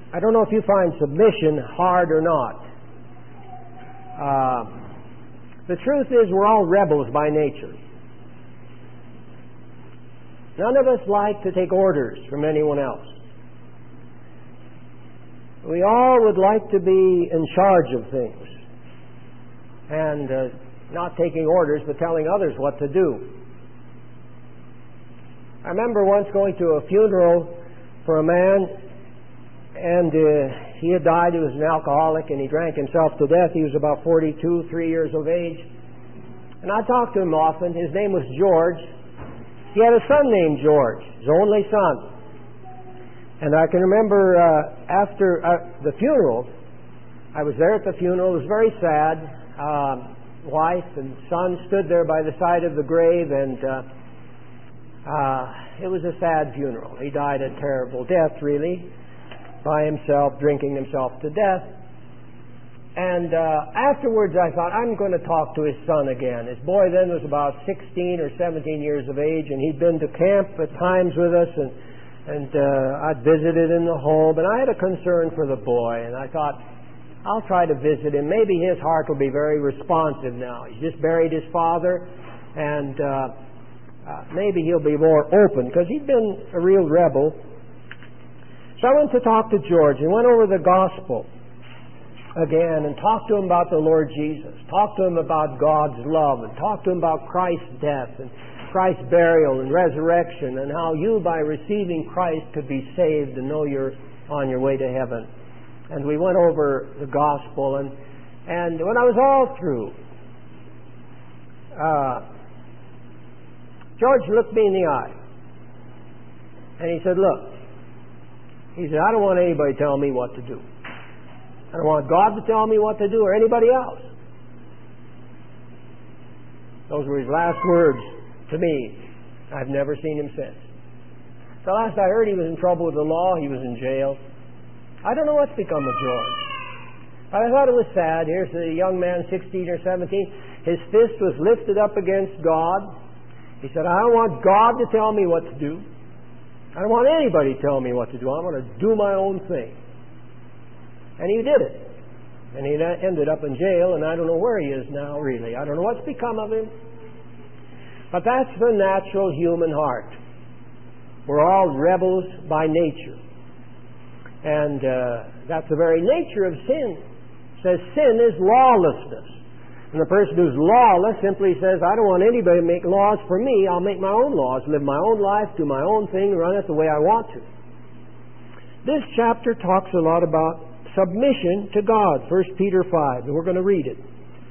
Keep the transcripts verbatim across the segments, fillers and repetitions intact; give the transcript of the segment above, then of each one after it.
I don't know if you find submission hard or not. Uh, the truth is we're all rebels by nature. None of us like to take orders from anyone else. We all would like to be in charge of things and uh, not taking orders but telling others what to do. I remember once going to a funeral for a man, and uh, he had died. He was an alcoholic and he drank himself to death. He was about forty-two, three years of age. And I talked to him often. His name was George. He had a son named George, his only son. And I can remember uh, after uh, the funeral, I was there at the funeral. It was very sad. Um, wife and son stood there by the side of the grave, and uh, uh, it was a sad funeral. He died a terrible death, really, by himself, drinking himself to death. And uh, afterwards I thought, I'm going to talk to his son again. His boy then was about sixteen or seventeen years of age, and he'd been to camp at times with us, and, and uh, I'd visited in the home, and I had a concern for the boy, and I thought, I'll try to visit him. Maybe his heart will be very responsive now. He's just buried his father, and uh, uh, maybe he'll be more open, because he'd been a real rebel. So I went to talk to George and went over the gospel again and talked to him about the Lord Jesus, talked to him about God's love, and talked to him about Christ's death and Christ's burial and resurrection, and how you, by receiving Christ, could be saved and know you're on your way to heaven. And we went over the gospel, and and when I was all through, uh, George looked me in the eye and he said, look, he said, I don't want anybody to tell me what to do. I don't want God to tell me what to do or anybody else. Those were his last words to me. I've never seen him since. The last I heard, he was in trouble with the law. He was in jail. I don't know what's become of George. But I thought it was sad. Here's a young man, sixteen or seventeen. His fist was lifted up against God. He said, I don't want God to tell me what to do. I don't want anybody to tell me what to do. I'm going to do my own thing. And he did it. And he ended up in jail, and I don't know where he is now, really. I don't know what's become of him. But that's the natural human heart. We're all rebels by nature. And uh, that's the very nature of sin. It says sin is lawlessness. And the person who's lawless simply says, I don't want anybody to make laws for me. I'll make my own laws, live my own life, do my own thing, run it the way I want to. This chapter talks a lot about submission to God, First Peter five, and we're going to read it.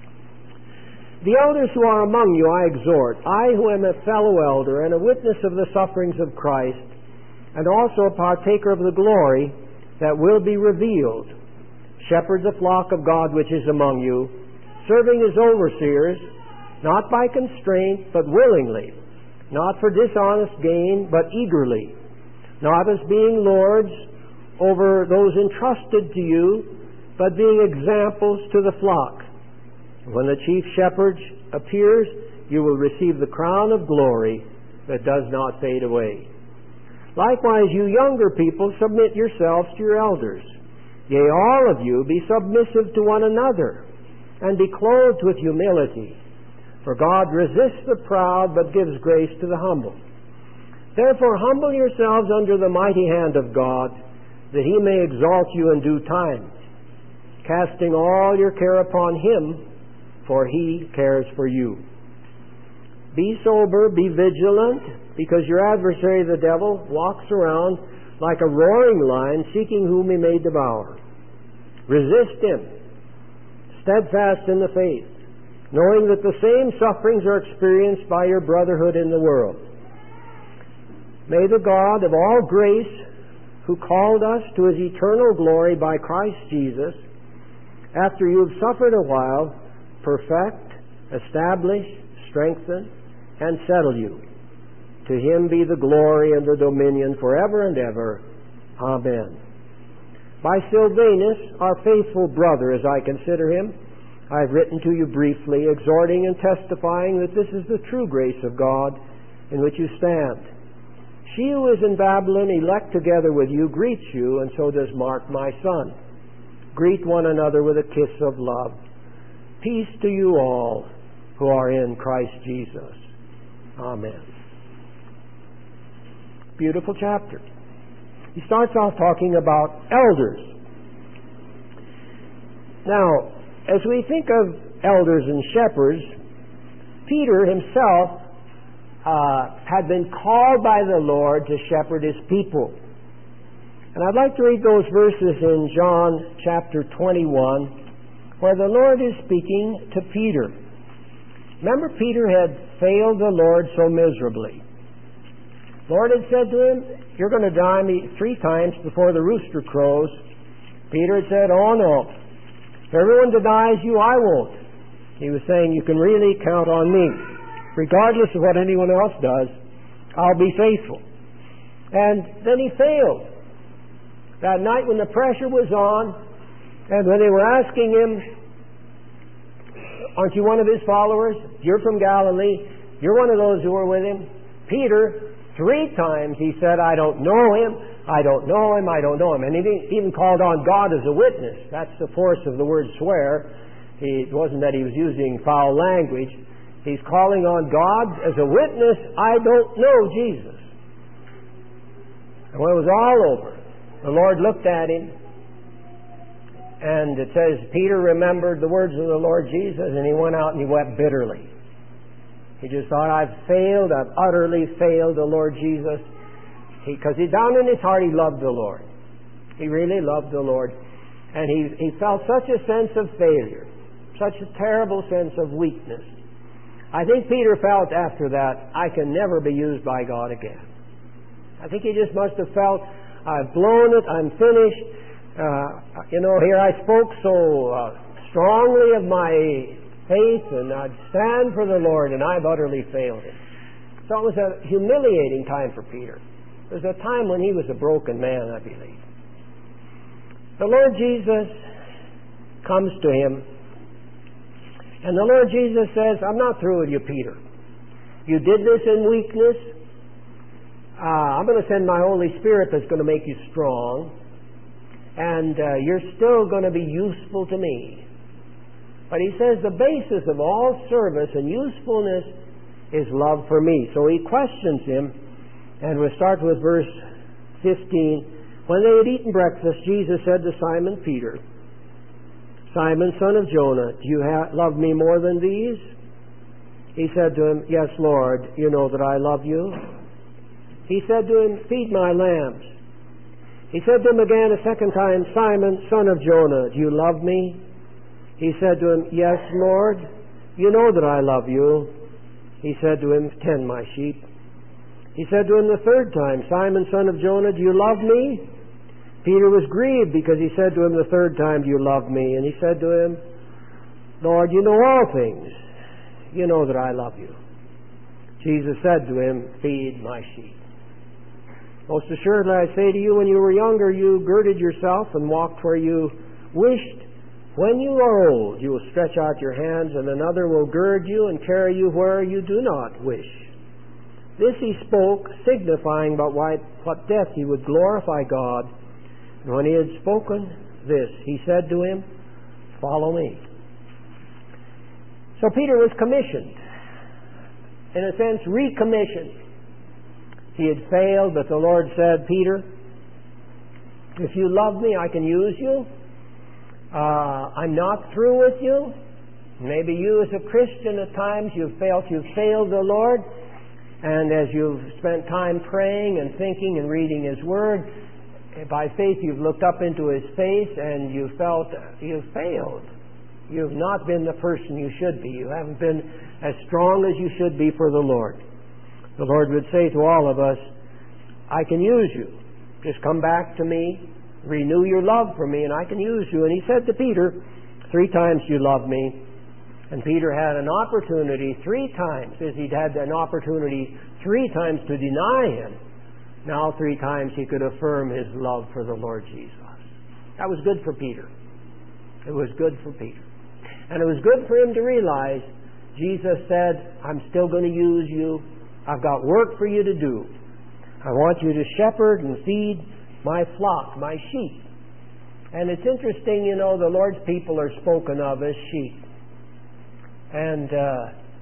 The elders who are among you I exhort, I who am a fellow elder and a witness of the sufferings of Christ, and also a partaker of the glory that will be revealed. Shepherd the flock of God which is among you, serving as overseers, not by constraint, but willingly, not for dishonest gain, but eagerly, not as being lords over those entrusted to you, but being examples to the flock. When the chief shepherd appears, you will receive the crown of glory that does not fade away. Likewise, you younger people, submit yourselves to your elders. Yea, all of you, be submissive to one another, and be clothed with humility. For God resists the proud, but gives grace to the humble. Therefore, humble yourselves under the mighty hand of God, that He may exalt you in due time, casting all your care upon Him, for He cares for you. Be sober, be vigilant, because your adversary the devil walks around like a roaring lion, seeking whom he may devour. Resist him, steadfast in the faith, knowing that the same sufferings are experienced by your brotherhood in the world. May the God of all grace, who called us to His eternal glory by Christ Jesus, after you have suffered a while, perfect, establish, strengthen, and settle you. To Him be the glory and the dominion forever and ever. Amen. By Silvanus, our faithful brother, as I consider him, I have written to you briefly, exhorting and testifying that this is the true grace of God in which you stand. She who is in Babylon, elect together with you, greets you, and so does Mark, my son. Greet one another with a kiss of love. Peace to you all who are in Christ Jesus. Amen. Beautiful chapter. He starts off talking about elders. Now, as we think of elders and shepherds, Peter himself uh, had been called by the Lord to shepherd his people. And I'd like to read those verses in John chapter twenty-one, where the Lord is speaking to Peter. Remember, Peter had failed the Lord so miserably. The Lord had said to him, you're going to deny me three times before the rooster crows. Peter had said, oh no, if everyone denies you, I won't. He was saying, you can really count on me. Regardless of what anyone else does, I'll be faithful. And then he failed. That night when the pressure was on, and when they were asking him, aren't you one of his followers? You're from Galilee. You're one of those who were with him. Peter, three times he said, I don't know him. I don't know him. I don't know him. And he even called on God as a witness. That's the force of the word swear. He, it wasn't that he was using foul language. He's calling on God as a witness. I don't know Jesus. And when it was all over, the Lord looked at him, and it says Peter remembered the words of the Lord Jesus, and he went out and he wept bitterly. He just thought, I've failed, I've utterly failed the Lord Jesus. Because he, he down in his heart he loved the Lord. He really loved the Lord. And he, he felt such a sense of failure, such a terrible sense of weakness. I think Peter felt after that, I can never be used by God again. I think he just must have felt, I've blown it, I'm finished. Uh, you know, here I spoke so uh, strongly of my faith, and I'd stand for the Lord, and I've utterly failed him. So it was a humiliating time for Peter. It was a time when he was a broken man, I believe. The Lord Jesus comes to him, and the Lord Jesus says, I'm not through with you, Peter. You did this in weakness. Uh, I'm going to send my Holy Spirit that's going to make you strong. And uh, you're still going to be useful to me. But he says the basis of all service and usefulness is love for me. So he questions him. And we'll start with verse fifteen. When they had eaten breakfast, Jesus said to Simon Peter, Simon, son of Jonah, do you ha- love me more than these? He said to him, yes, Lord, you know that I love you. He said to him, feed my lambs. He said to him again a second time, Simon, son of Jonah, do you love me? He said to him, yes, Lord, you know that I love you. He said to him, tend my sheep. He said to him the third time, Simon, son of Jonah, do you love me? Peter was grieved because he said to him the third time, do you love me? And he said to him, Lord, you know all things. You know that I love you. Jesus said to him, feed my sheep. Most assuredly I say to you, when you were younger, you girded yourself and walked where you wished. When you are old, you will stretch out your hands, and another will gird you and carry you where you do not wish. This he spoke, signifying by what death he would glorify God. And when he had spoken this, he said to him, follow me. So Peter was commissioned, in a sense recommissioned. He had failed, but the Lord said, Peter, if you love me, I can use you. Uh, I'm not through with you. Maybe you as a Christian at times you've felt you've failed the Lord, and as you've spent time praying and thinking and reading His Word, by faith you've looked up into His face and you felt you've failed. You've not been the person you should be. You haven't been as strong as you should be for the Lord. The Lord would say to all of us, I can use you. Just come back to me, renew your love for me, and I can use you. And He said to Peter, three times you love me. And Peter had an opportunity three times, as he'd had an opportunity three times to deny Him. Now three times he could affirm his love for the Lord Jesus. That was good for Peter. It was good for Peter. And it was good for him to realize Jesus said, I'm still going to use you. I've got work for you to do. I want you to shepherd and feed my flock, my sheep. And it's interesting, you know, the Lord's people are spoken of as sheep. And uh,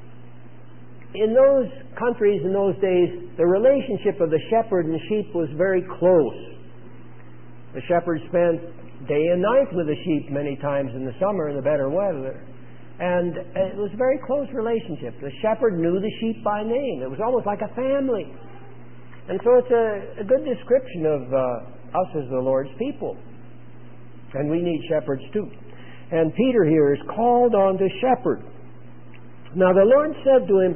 in those countries, in those days, the relationship of the shepherd and sheep was very close. The shepherd spent day and night with the sheep many times in the summer in the better weather. And it was a very close relationship. The shepherd knew the sheep by name. It was almost like a family. And so it's a, a good description of uh, us as the Lord's people. And we need shepherds too. And Peter here is called on to shepherd. Now the Lord said to him,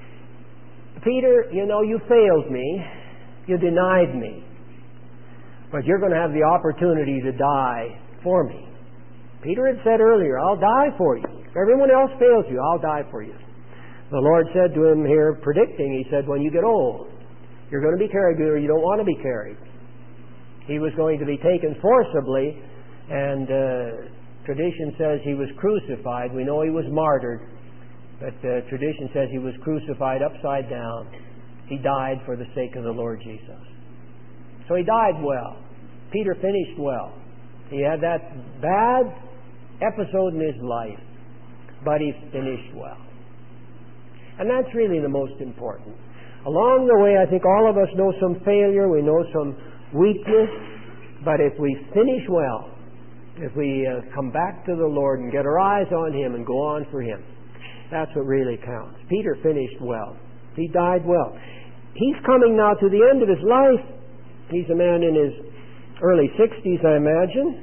Peter, you know, you failed me. You denied me. But you're going to have the opportunity to die for me. Peter had said earlier, I'll die for you. If everyone else fails you, I'll die for you. The Lord said to him here, predicting, He said, when you get old, you're going to be carried or you don't want to be carried. He was going to be taken forcibly, and uh, tradition says He was crucified. We know He was martyred, but uh, tradition says He was crucified upside down. He died for the sake of the Lord Jesus. So He died well. Peter finished well. He had that bad episode in his life, but he finished well. And that's really the most important. Along the way, I think all of us know some failure, we know some weakness, but if we finish well, if we uh, come back to the Lord and get our eyes on Him and go on for Him, that's what really counts. Peter finished well. He died well. He's coming now to the end of his life. He's a man in his early sixties, I imagine.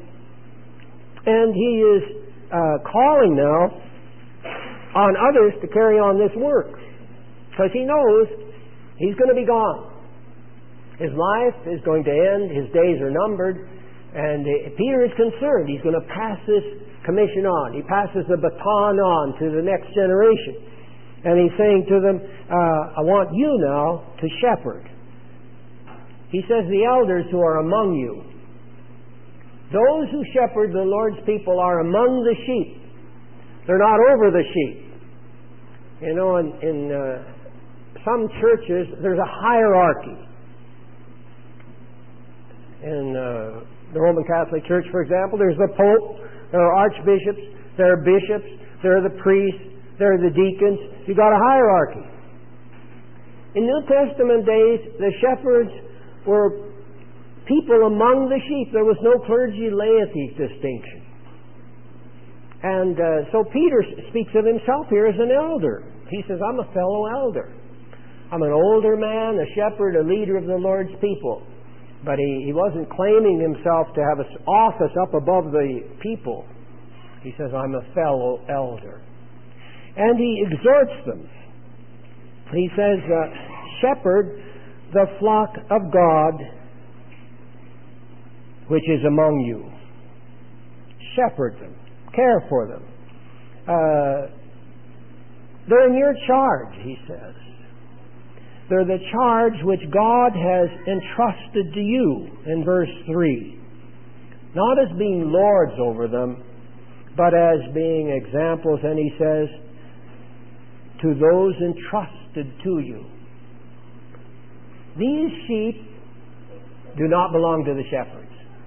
And he is uh, calling now on others to carry on this work. Because he knows he's going to be gone. His life is going to end. His days are numbered. And uh, Peter is concerned. He's going to pass this commission on. He passes the baton on to the next generation. And he's saying to them, uh, I want you now to shepherd. He says, the elders who are among you, those who shepherd the Lord's people are among the sheep. They're not over the sheep. You know, in, in uh, some churches, there's a hierarchy. In uh, the Roman Catholic Church, for example, there's the Pope, there are archbishops, there are bishops, there are the priests, there are the deacons. You've got a hierarchy. In New Testament days, the shepherds were people among the sheep. There was no clergy-laity distinction. And uh, so Peter speaks of himself here as an elder. He says, I'm a fellow elder. I'm an older man, a shepherd, a leader of the Lord's people. But he, he wasn't claiming himself to have an office up above the people. He says, I'm a fellow elder. And he exhorts them. He says, uh, shepherd the flock of God which is among you. Shepherd them. Care for them. Uh, they're in your charge, he says. They're the charge which God has entrusted to you, in verse three. Not as being lords over them, but as being examples, and he says, to those entrusted to you. These sheep do not belong to the shepherds.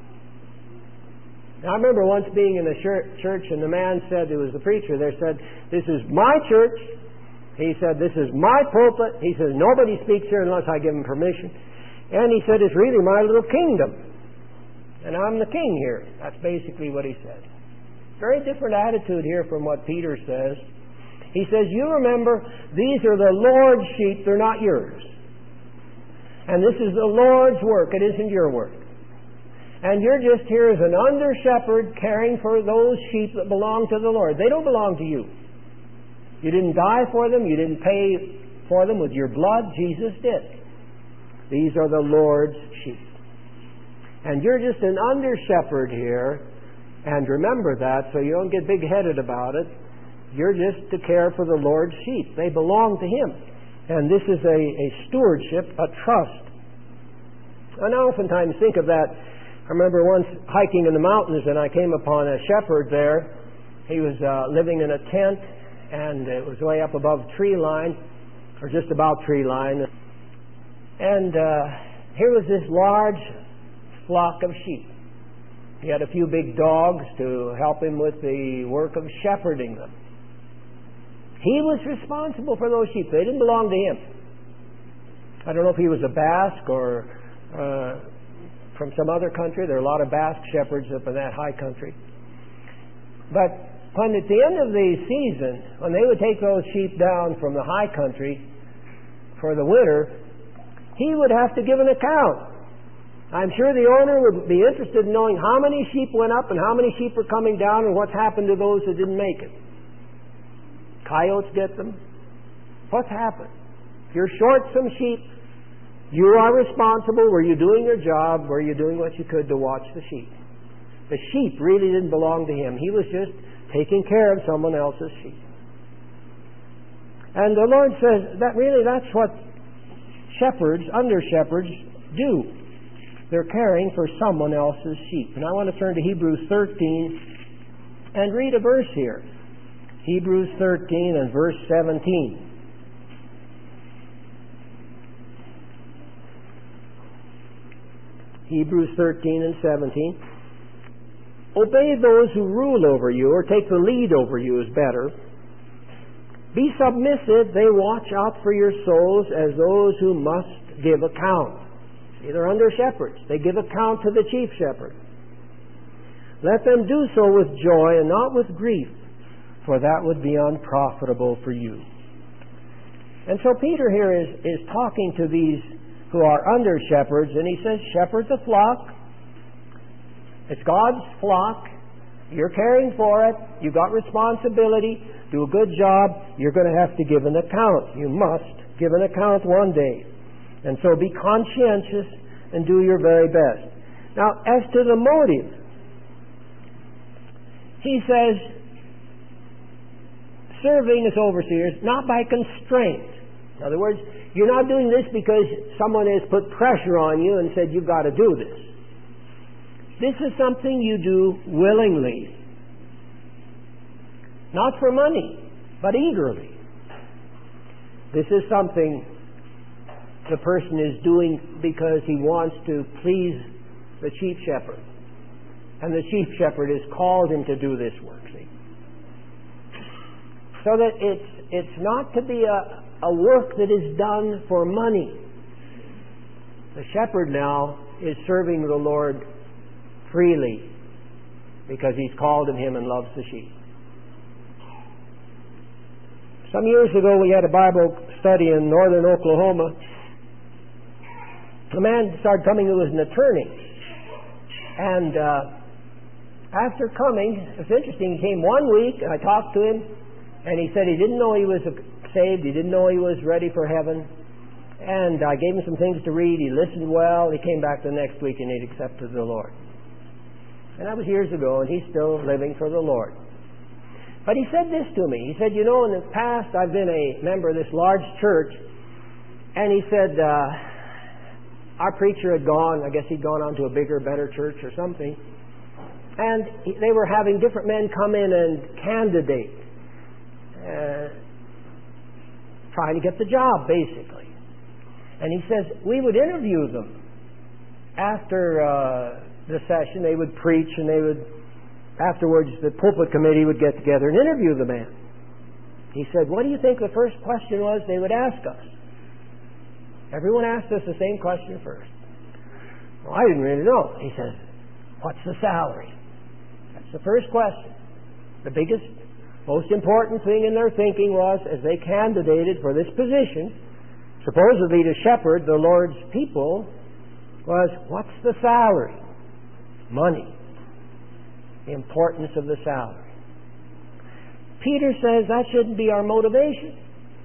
Now, I remember once being in a church, and the man said, it was the preacher there, said, this is my church. He said, this is my pulpit. He says, nobody speaks here unless I give him permission. And he said, it's really my little kingdom. And I'm the king here. That's basically what he said. Very different attitude here from what Peter says. He says, you remember, these are the Lord's sheep, they're not yours. And this is the Lord's work, it isn't your work. And you're just here as an under-shepherd caring for those sheep that belong to the Lord. They don't belong to you. You didn't die for them, you didn't pay for them with your blood, Jesus did. These are the Lord's sheep. And you're just an under-shepherd here, and remember that so you don't get big-headed about it. You're just to care for the Lord's sheep. They belong to Him. And this is a, a stewardship, a trust. And I oftentimes think of that. I remember once hiking in the mountains and I came upon a shepherd there. He was uh, living in a tent, and it was way up above tree line, or just about tree line. And uh, here was this large flock of sheep. He had a few big dogs to help him with the work of shepherding them. He was responsible for those sheep. They didn't belong to him. I don't know if he was a Basque or uh, from some other country. There are a lot of Basque shepherds up in that high country. But when at the end of the season, when they would take those sheep down from the high country for the winter, he would have to give an account. I'm sure the owner would be interested in knowing how many sheep went up and how many sheep were coming down and what's happened to those who didn't make it. Coyotes get them. What's happened? If you're short some sheep, you are responsible. Were you doing your job? Were you doing what you could to watch the sheep? The sheep really didn't belong to him. He was just taking care of someone else's sheep. And the Lord says that really that's what shepherds, under shepherds, do. They're caring for someone else's sheep. And I want to turn to Hebrews thirteen and read a verse here. Hebrews thirteen and verse seventeen. Hebrews thirteen and seventeen. Obey those who rule over you, or take the lead over you is better. Be submissive, they watch out for your souls as those who must give account. See, they're under shepherds. They give account to the chief shepherd. Let them do so with joy and not with grief, for that would be unprofitable for you. And so Peter here is, is talking to these who are under shepherds, and he says, shepherd the flock. It's God's flock. You're caring for it. You've got responsibility. Do a good job. You're going to have to give an account. You must give an account one day. And so be conscientious and do your very best. Now, as to the motive, he says, serving as overseers, not by constraint. In other words, you're not doing this because someone has put pressure on you and said, you've got to do this. This is something you do willingly. Not for money, but eagerly. This is something the person is doing because he wants to please the chief shepherd. And the chief shepherd has called him to do this work, see. So that it's it's not to be a, a work that is done for money. The shepherd now is serving the Lord freely because he's called him and loves the sheep. Some years ago we had a Bible study in northern Oklahoma. A man started coming who was an attorney. And uh, after coming, it's interesting, he came one week and I talked to him and he said he didn't know he was saved, he didn't know he was ready for heaven. And I gave him some things to read, he listened well, he came back the next week and he'd accepted the Lord. And that was years ago and he's still living for the Lord. But he said this to me, he said, you know, in the past I've been a member of this large church, and he said, uh, our preacher had gone, I guess he'd gone on to a bigger, better church or something, and he, they were having different men come in and candidate, uh, trying to get the job, basically. And he says, we would interview them. After uh, the session, they would preach, and they would, afterwards, the pulpit committee would get together and interview the man. He said, what do you think the first question was they would ask us? Everyone asked us the same question first. Well, I didn't really know. He says, what's the salary? That's the first question. The biggest, most important thing in their thinking was, as they candidated for this position, supposedly to shepherd the Lord's people, was, what's the salary? Money. The importance of the salary. Peter says that shouldn't be our motivation.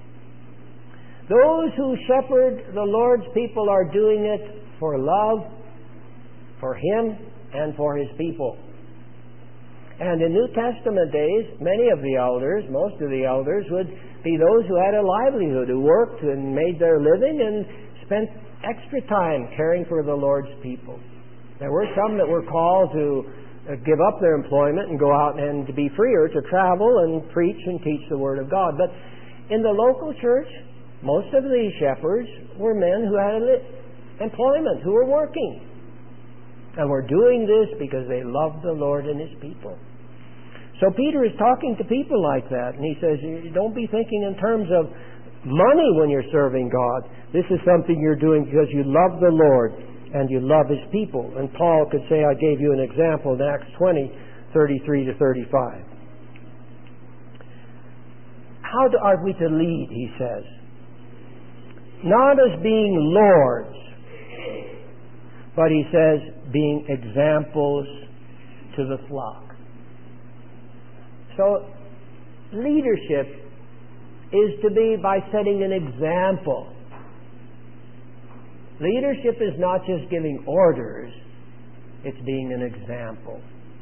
Those who shepherd the Lord's people are doing it for love, for Him, and for His people. And in New Testament days, many of the elders, most of the elders, would be those who had a livelihood, who worked and made their living and spent extra time caring for the Lord's people. There were some that were called to give up their employment and go out and to be freer to travel and preach and teach the Word of God. But in the local church, most of the shepherds were men who had a, li- employment, who are working. And we're doing this because they love the Lord and His people. So Peter is talking to people like that, and he says, don't be thinking in terms of money when you're serving God. This is something you're doing because you love the Lord and you love His people. And Paul could say, I gave you an example in Acts twenty, thirty-three to thirty-five. How do, are we to lead, he says? Not as being lords, but he says, being examples to the flock. So, leadership is to be by setting an example. Leadership is not just giving orders, it's being an example.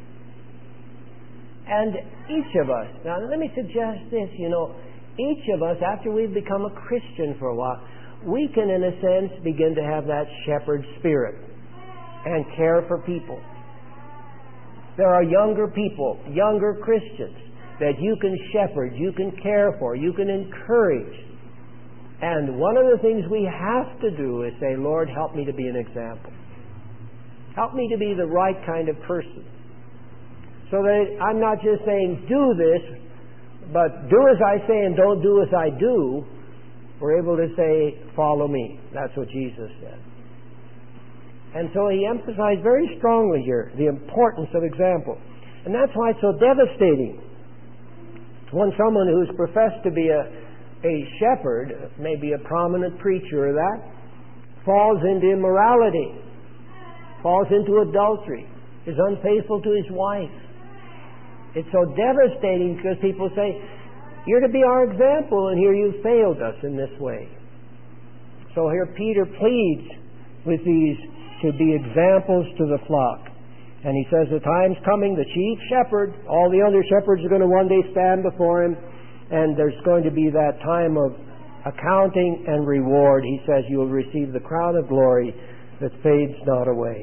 And each of us, now let me suggest this, you know, each of us, after we've become a Christian for a while, we can, in a sense, begin to have that shepherd spirit and care for people. There are younger people, younger Christians, that you can shepherd, you can care for, you can encourage. And one of the things we have to do is say, Lord, help me to be an example. Help me to be the right kind of person. So that I'm not just saying, do this, but do as I say and don't do as I do. We're able to say, follow me. That's what Jesus said. And so he emphasized very strongly here the importance of example. And that's why it's so devastating when someone who's professed to be a, a shepherd, maybe a prominent preacher or that, falls into immorality, falls into adultery, is unfaithful to his wife. It's so devastating because people say, you're to be our example, and here you've failed us in this way. So here Peter pleads with these to be examples to the flock. And he says, the time's coming, the chief shepherd, all the other shepherds are going to one day stand before him, and there's going to be that time of accounting and reward. He says, you will receive the crown of glory that fades not away.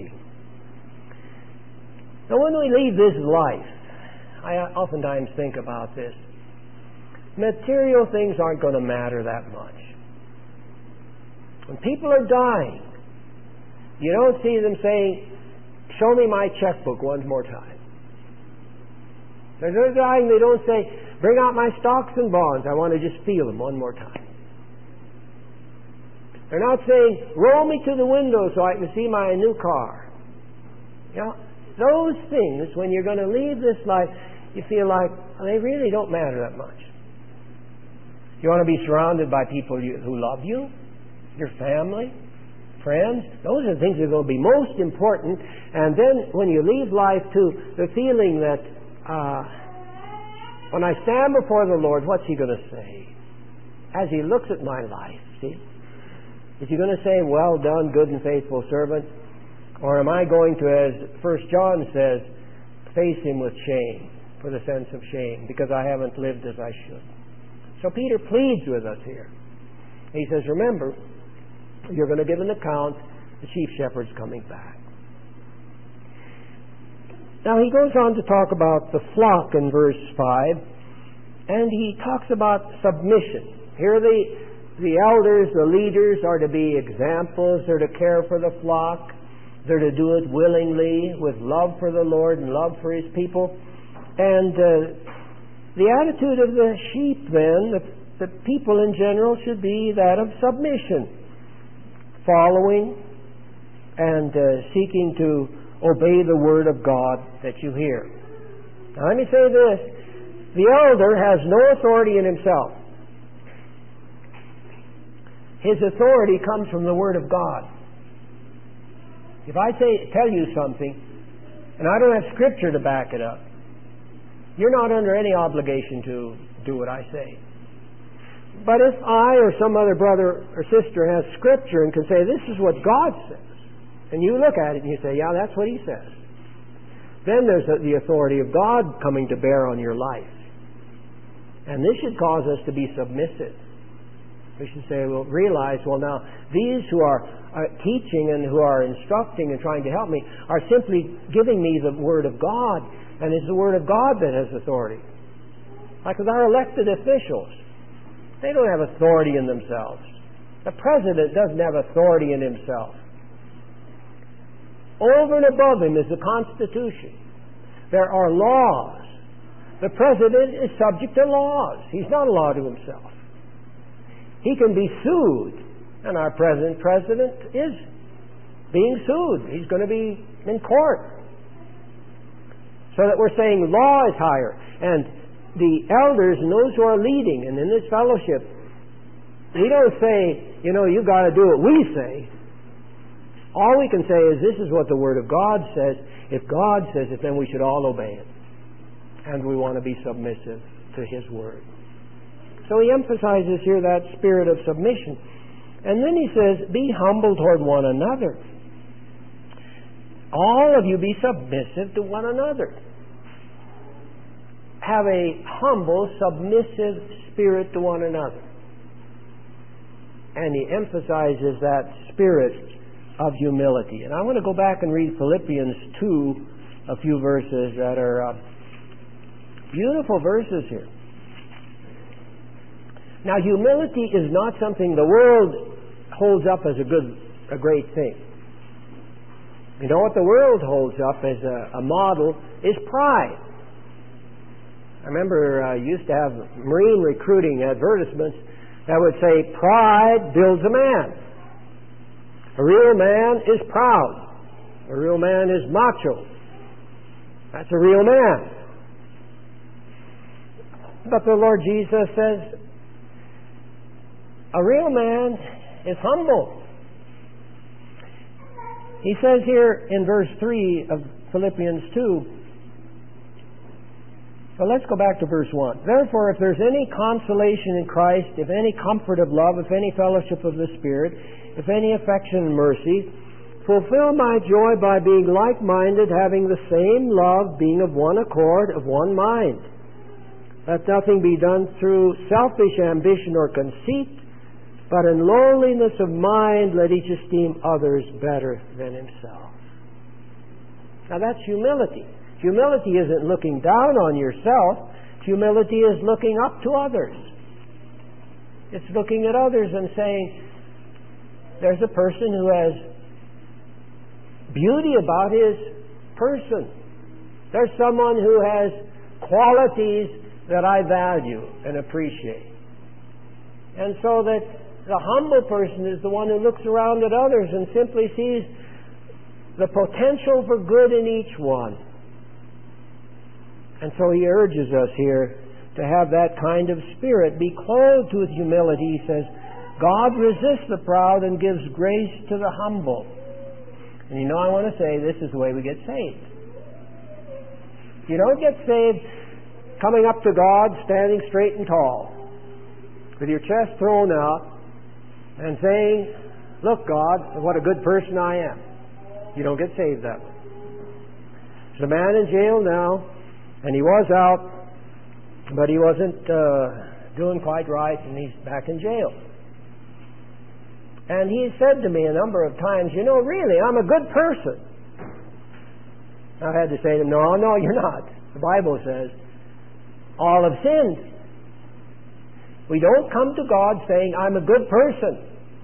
Now when we leave this life, I oftentimes think about this. Material things aren't going to matter that much. When people are dying, you don't see them saying, show me my checkbook one more time. When they're dying, they don't say, bring out my stocks and bonds. I want to just feel them one more time. They're not saying, roll me to the window so I can see my new car. You know, those things, when you're going to leave this life, you feel like well, they really don't matter that much. You want to be surrounded by people you, who love you, your family, friends. Those are the things that are going to be most important. And then when you leave life too, the feeling that uh, when I stand before the Lord, what's He going to say? As He looks at my life, see? Is He going to say, well done, good and faithful servant? Or am I going to, as First John says, face Him with shame, for the sense of shame, because I haven't lived as I should? So Peter pleads with us here. He says, remember, you're going to give an account. The chief shepherd's coming back. Now he goes on to talk about the flock in verse five, and he talks about submission. Here the, the elders, the leaders, are to be examples. They're to care for the flock. They're to do it willingly, with love for the Lord and love for His people. And uh, the attitude of the sheep, then, the, the people in general, should be that of submission, following and uh, seeking to obey the Word of God that you hear. Now let me say this. The elder has no authority in himself. His authority comes from the Word of God. If I say, tell you something, and I don't have Scripture to back it up, you're not under any obligation to do what I say. But if I or some other brother or sister has Scripture and can say, this is what God says, and you look at it and you say, yeah, that's what He says, then there's the authority of God coming to bear on your life. And this should cause us to be submissive. We should say, well, realize, well, now, these who are uh, teaching and who are instructing and trying to help me are simply giving me the Word of God, and it's the Word of God that has authority. Like with our elected officials, they don't have authority in themselves. The president doesn't have authority in himself. Over and above him is the Constitution. There are laws. The President is subject to laws. He's not a law to himself. He can be sued, and our present President is being sued. He's going to be in court. So that we're saying law is higher. And the elders and those who are leading, and in this fellowship, we don't say, you know, you've got to do what we say. All we can say is this is what the Word of God says. If God says it, then we should all obey it. And we want to be submissive to His Word. So he emphasizes here that spirit of submission. And then he says, be humble toward one another. All of you be submissive to one another. Have a humble, submissive spirit to one another. And he emphasizes that spirit of humility. And I want to go back and read Philippians two, a few verses that are uh, beautiful verses here. Now, humility is not something the world holds up as a good, a great thing. You know what the world holds up as a, a model is pride. I remember I uh, used to have Marine recruiting advertisements that would say, pride builds a man. A real man is proud. A real man is macho. That's a real man. But the Lord Jesus says, a real man is humble. He says here in verse three of Philippians two, well, let's go back to verse one. Therefore, if there's any consolation in Christ, if any comfort of love, if any fellowship of the Spirit, if any affection and mercy, fulfill my joy by being like-minded, having the same love, being of one accord, of one mind. Let nothing be done through selfish ambition or conceit, but in lowliness of mind let each esteem others better than himself. Now that's humility. Humility isn't looking down on yourself. Humility is looking up to others. It's looking at others and saying, there's a person who has beauty about his person. There's someone who has qualities that I value and appreciate. And so that the humble person is the one who looks around at others and simply sees the potential for good in each one. And so he urges us here to have that kind of spirit. Be clothed with humility, he says. God resists the proud and gives grace to the humble. And you know, I want to say this is the way we get saved. You don't get saved coming up to God, standing straight and tall, with your chest thrown out, and saying, look, God, what a good person I am. You don't get saved that way. There's a man in jail now, and he was out, but he wasn't uh, doing quite right, and he's back in jail. And he said to me a number of times, you know, really, I'm a good person. I had to say to him, no, no, you're not. The Bible says, all have sinned. We don't come to God saying, I'm a good person.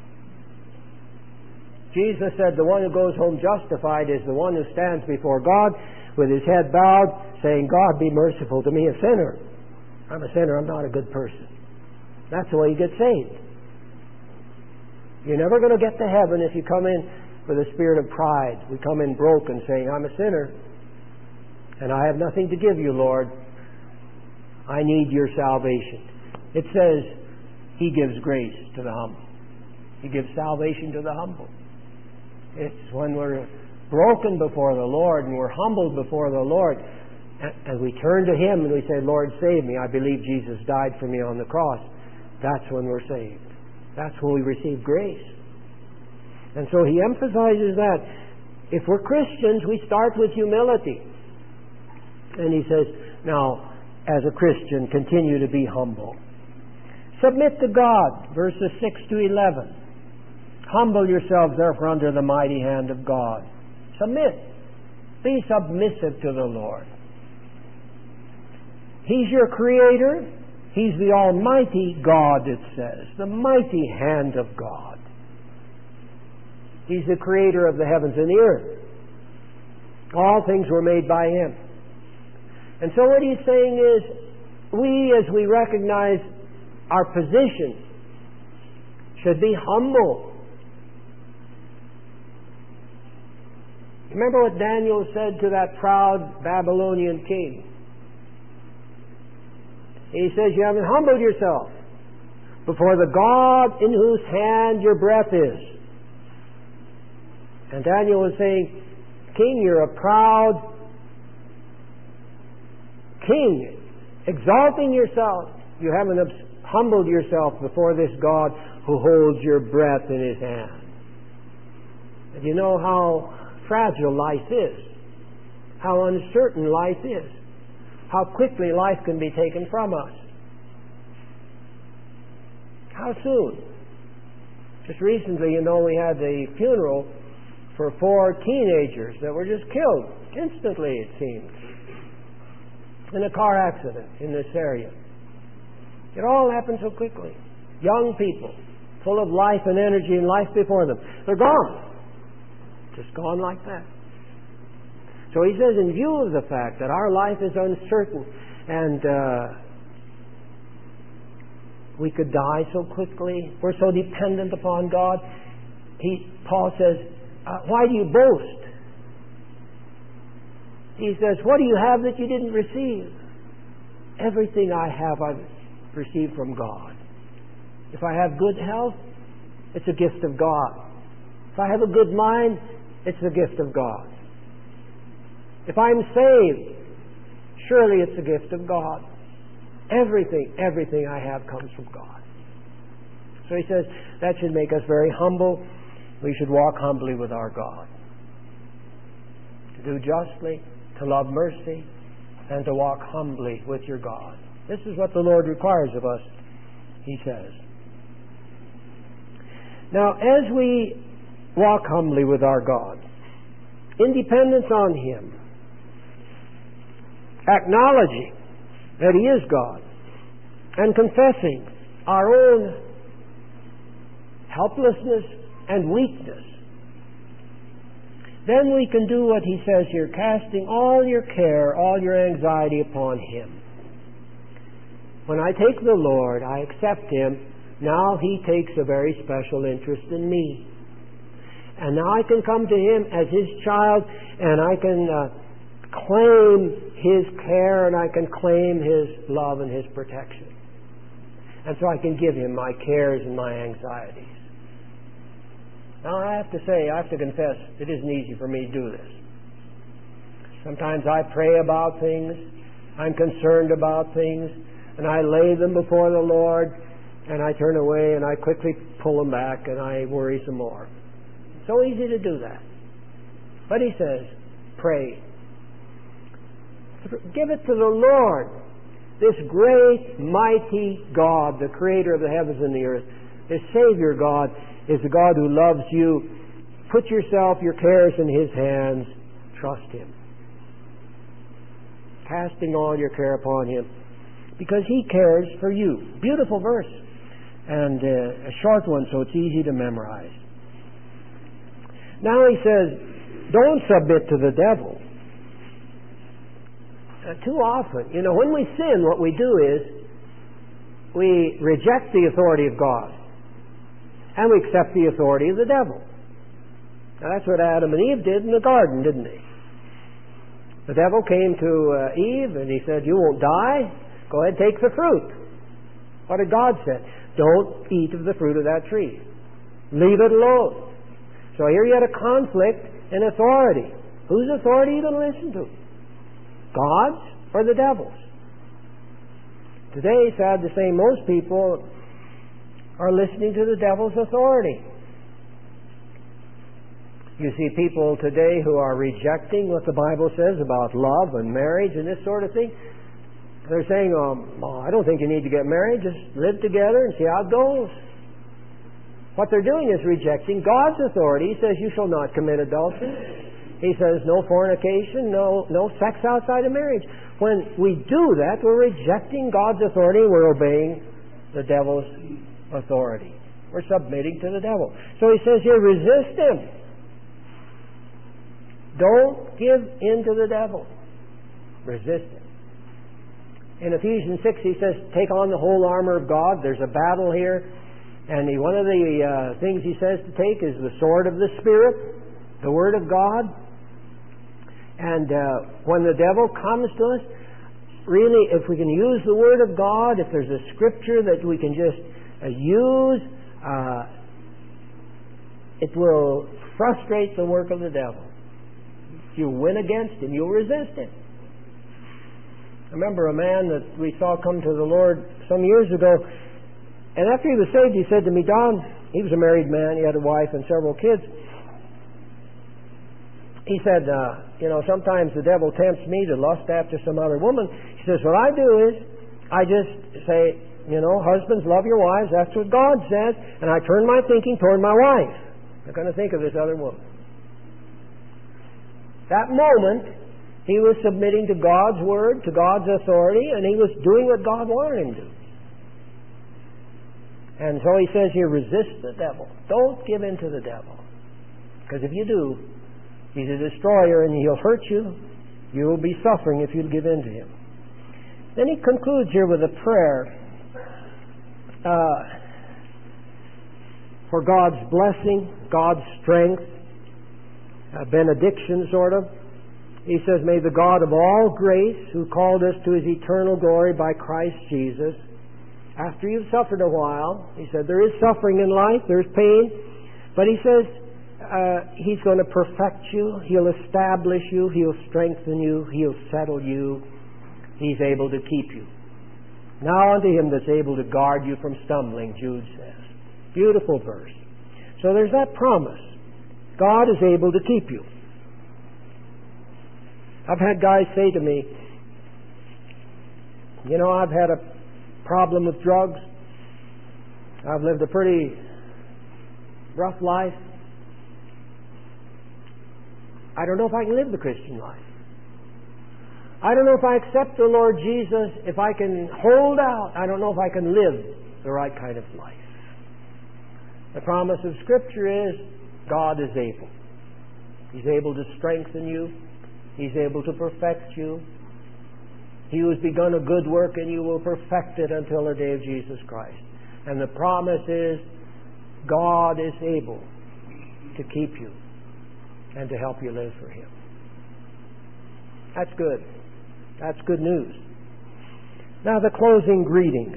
Jesus said the one who goes home justified is the one who stands before God with his head bowed, saying, God, be merciful to me, a sinner. I'm a sinner, I'm not a good person. That's the way you get saved. You're never going to get to heaven if you come in with a spirit of pride. We come in broken, saying, I'm a sinner, and I have nothing to give you, Lord. I need your salvation. It says, He gives grace to the humble. He gives salvation to the humble. It's when we're broken before the Lord and we're humbled before the Lord and we turn to Him and we say, Lord, save me. I believe Jesus died for me on the cross. That's when we're saved. That's when we receive grace. And so he emphasizes that. If we're Christians, we start with humility. And he says, now, as a Christian, continue to be humble. Submit to God, verses six to eleven. Humble yourselves, therefore, under the mighty hand of God. Submit. Be submissive to the Lord. He's your Creator. He's the Almighty God, it says. The mighty hand of God. He's the Creator of the heavens and the earth. All things were made by Him. And so what He's saying is, we, as we recognize our position, should be humble. Remember what Daniel said to that proud Babylonian king? He says, you haven't humbled yourself before the God in whose hand your breath is. And Daniel was saying, King, you're a proud king, exalting yourself. You haven't humbled yourself before this God who holds your breath in His hand. And you know how fragile life is, how uncertain life is, how quickly life can be taken from us. How soon? Just recently, you know, we had the funeral for four teenagers that were just killed instantly, it seems, in a car accident in this area. It all happened so quickly. Young people, full of life and energy and life before them. They're gone. Just gone like that. So he says, in view of the fact that our life is uncertain and uh, we could die so quickly, we're so dependent upon God, he, Paul says, uh, why do you boast? He says, what do you have that you didn't receive? Everything I have I've received from God. If I have good health, it's a gift of God. If I have a good mind, it's a gift of God. If I'm saved, surely it's a gift of God. Everything, everything I have comes from God. So he says that should make us very humble. We should walk humbly with our God. To do justly, to love mercy, and to walk humbly with your God. This is what the Lord requires of us, he says. Now, as we walk humbly with our God, in dependence on Him, acknowledging that He is God, and confessing our own helplessness and weakness, then we can do what he says here, casting all your care, all your anxiety upon Him. When I take the Lord, I accept Him, now He takes a very special interest in me. And now I can come to Him as His child, and I can uh, claim His care, and I can claim His love and His protection. And so I can give Him my cares and my anxieties. Now I have to say, I have to confess, it isn't easy for me to do this. Sometimes I pray about things, I'm concerned about things, and I lay them before the Lord, and I turn away and I quickly pull them back and I worry some more. It's so easy to do that. But he says, pray. Give it to the Lord. This great, mighty God, the creator of the heavens and the earth, this Savior God, is the God who loves you. Put yourself, your cares in His hands. Trust Him. Casting all your care upon Him, because He cares for you. Beautiful verse, and uh, a short one, so it's easy to memorize. Now he says, don't submit to the devil. Uh, too often, you know, when we sin, what we do is we reject the authority of God, and we accept the authority of the devil. Now that's what Adam and Eve did in the garden, didn't they? The devil came to uh, Eve and he said, you won't die. Go ahead and take the fruit. What did God say? Don't eat of the fruit of that tree. Leave it alone. So here you had a conflict in authority. Whose authority are you going to listen to? God's or the devil's? Today, sad to say, most people are listening to the devil's authority. You see people today who are rejecting what the Bible says about love and marriage and this sort of thing. They're saying, um, oh, I don't think you need to get married. Just live together and see how it goes. What they're doing is rejecting God's authority. He says, you shall not commit adultery. He says, no fornication, no, no sex outside of marriage. When we do that, we're rejecting God's authority. We're obeying the devil's authority. We're submitting to the devil. So he says here, resist him. Don't give in to the devil. Resist him. In Ephesians six, he says, take on the whole armor of God. There's a battle here. And he, one of the uh, things he says to take is the sword of the Spirit, the Word of God. And uh, when the devil comes to us, really, if we can use the Word of God, if there's a scripture that we can just uh, use, uh, it will frustrate the work of the devil. If you win against him, you'll resist him. I remember a man that we saw come to the Lord some years ago, and after he was saved, he said to me, Don, he was a married man, he had a wife and several kids. He said, uh, you know, sometimes the devil tempts me to lust after some other woman. He says, what I do is, I just say, you know, husbands, love your wives, that's what God says, and I turn my thinking toward my wife. I'm going to think of this other woman. That moment, he was submitting to God's Word, to God's authority, and he was doing what God wanted him to. And so he says here, resist the devil. Don't give in to the devil. Because if you do, he's a destroyer and he'll hurt you. You will be suffering if you give in to him. Then he concludes here with a prayer uh, for God's blessing, God's strength, a benediction sort of. He says, may the God of all grace, who called us to His eternal glory by Christ Jesus, after you've suffered a while, he said, there is suffering in life, there's pain, but he says, uh, He's going to perfect you, He'll establish you, He'll strengthen you, He'll settle you, He's able to keep you. Now unto Him that's able to guard you from stumbling, Jude says. Beautiful verse. So there's that promise. God is able to keep you. I've had guys say to me, you know, I've had a problem with drugs. I've lived a pretty rough life. I don't know if I can live the Christian life. I don't know if I accept the Lord Jesus, if I can hold out. I don't know if I can live the right kind of life. The promise of Scripture is God is able. He's able to strengthen you. He's able to perfect you. He who has begun a good work in you will perfect it until the day of Jesus Christ. And the promise is God is able to keep you and to help you live for Him. That's good. That's good news. Now the closing greetings.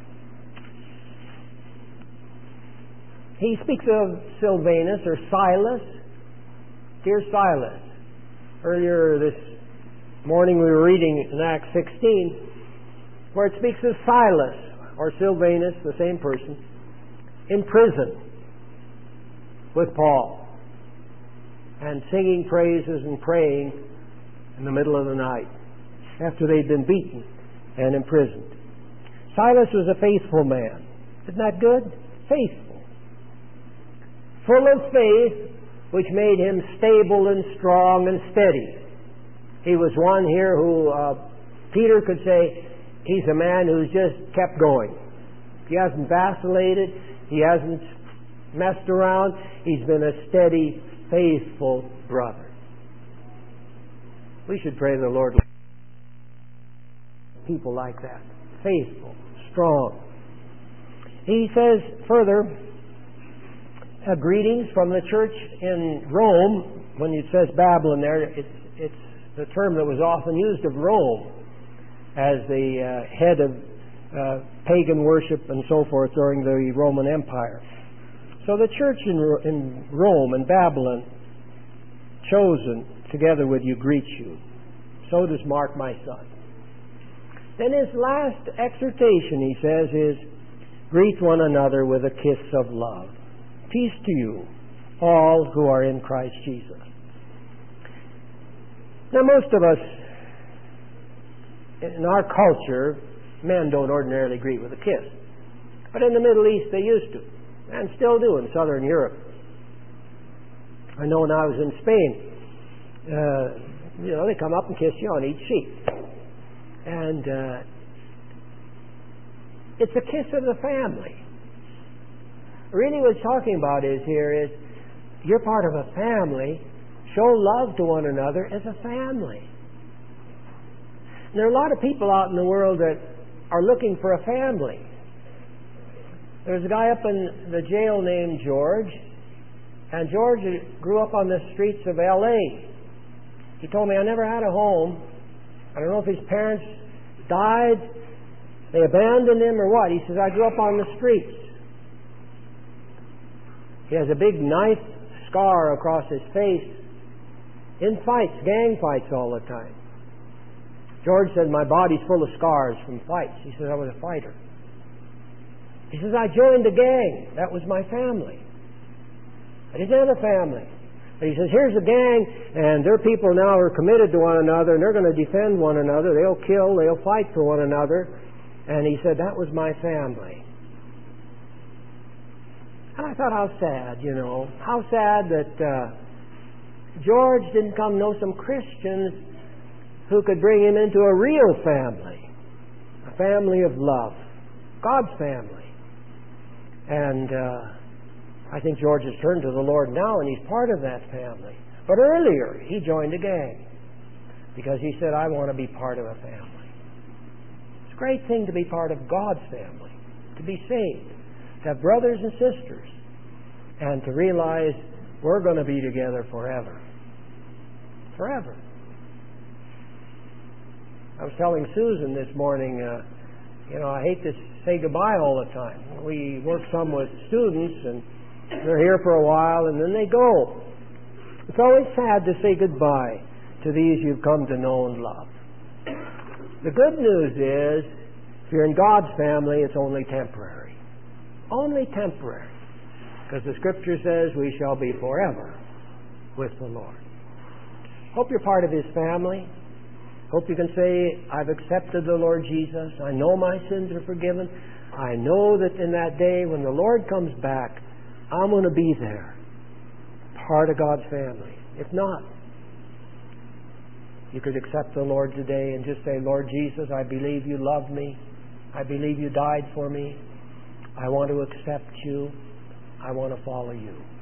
He speaks of Silvanus or Silas. Dear Silas, earlier this morning we were reading in Acts sixteen where it speaks of Silas or Silvanus, the same person, in prison with Paul and singing praises and praying in the middle of the night after they'd been beaten and imprisoned. Silas was a faithful man. Isn't that good? Faithful. Full of faith, which made him stable and strong and steady. He was one here who uh, Peter could say he's a man who's just kept going. He hasn't vacillated. He hasn't messed around. He's been a steady, faithful brother. We should pray the Lord people like that. Faithful, strong. He says further, Uh, greetings from the church in Rome. When it says Babylon there, it's, it's the term that was often used of Rome as the uh, head of uh, pagan worship and so forth during the Roman Empire. So the church in, in Rome and Babylon, chosen together with you, greets you. So does Mark, my son. Then his last exhortation, he says, is, greet one another with a kiss of love. Peace to you, all who are in Christ Jesus. Now, most of us, in our culture, men don't ordinarily greet with a kiss. But in the Middle East, they used to, and still do in Southern Europe. I know when I was in Spain, uh, you know, they come up and kiss you on each cheek. And uh, it's a kiss of the family. Really what it's talking about is here is you're part of a family show love to one another as a family. And there are a lot of people out in the world that are looking for a family. There's a guy up in the jail named George, and George grew up on the streets of L A He told me, I never had a home. I don't know if his parents died, they abandoned him or what. He says, I grew up on the streets. He has a big knife scar across his face in fights, gang fights all the time. George said, my body's full of scars from fights. He says, I was a fighter. He says, I joined a gang. That was my family. I didn't have a family. But he says, here's a gang, and their people now are committed to one another, and they're going to defend one another. They'll kill, they'll fight for one another. And he said, that was my family. And I thought, how sad, you know. How sad that uh, George didn't come know some Christians who could bring him into a real family. A family of love. God's family. And uh, I think George has turned to the Lord now, and he's part of that family. But earlier, he joined a gang because he said, I want to be part of a family. It's a great thing to be part of God's family, to be saved, to have brothers and sisters, and to realize we're going to be together forever. Forever. I was telling Susan this morning, uh, you know, I hate to say goodbye all the time. We work some with students, and they're here for a while, and then they go. It's always sad to say goodbye to these you've come to know and love. The good news is, if you're in God's family, it's only temporary. Only temporary. Because the Scripture says we shall be forever with the Lord. Hope you're part of His family. Hope you can say, I've accepted the Lord Jesus. I know my sins are forgiven. I know that in that day when the Lord comes back, I'm going to be there. Part of God's family. If not, you could accept the Lord today and just say, Lord Jesus, I believe you love me. I believe you died for me. I want to accept you. I want to follow you.